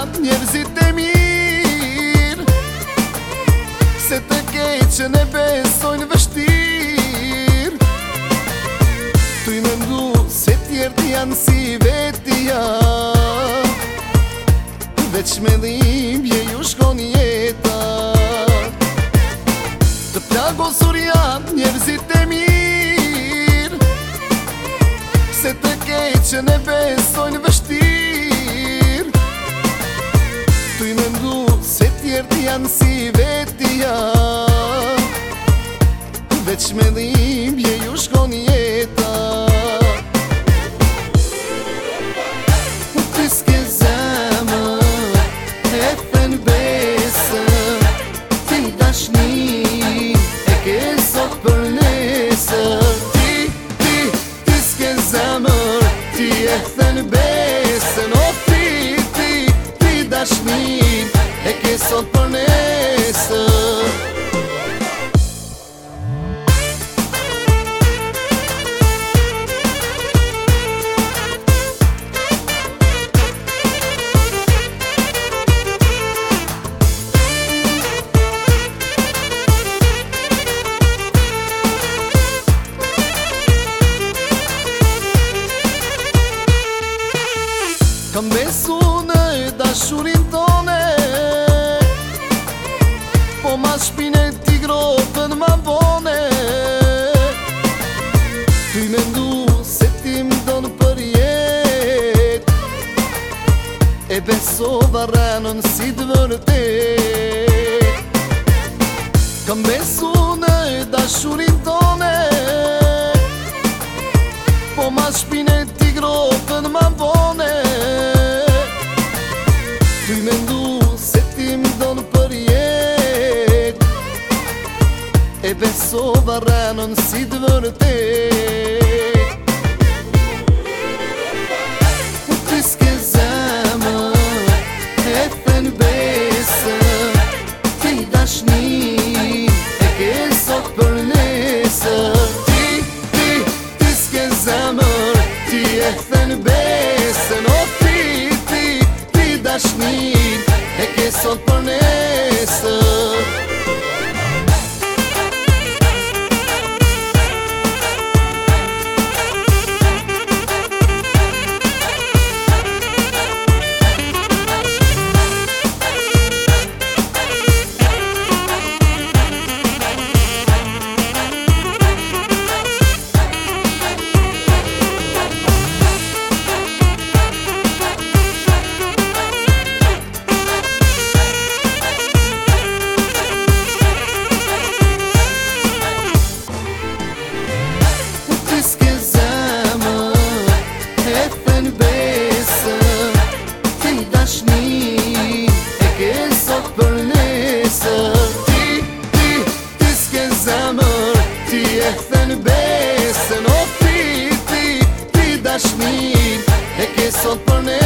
njerëzit e mirë, se të keqen e besojnë vështirë. Tu i mendu se tjerët janë si vetja, veç me dhimbje ju shkon jeta. Të plagosur janë njerëzit e mirë, se të keqen e besojnë vështirë. Tu i mendu se tjerët janë si vetja, veç me dhimbje ju shkon jeta. Ti s'ke zemër, e fen besër, ti dashni e ke sot për nesër. Ti s'ke zemër, ti e fen besën, o ti dashni e ke sot për nesër. Kam besu në dashurin tone, po ma shpine ti gropën ma bone. Tu i mendu se ti m'don për jet, e besova rënën si të vërtet. Kam besu në dashurin tone, po ma shpine ti gropën ma bone. Tu i mendu se ti m'don për jet, e besova rënën si të vërtet. Ti s'ke zemër, e fen besër, ti dashni e ke sot për nesër. Ti s'ke zemër, ti e fen besën, o ti dashni e ke sot për nesër. E fen besën, o ti dashnin e ke sot për ne.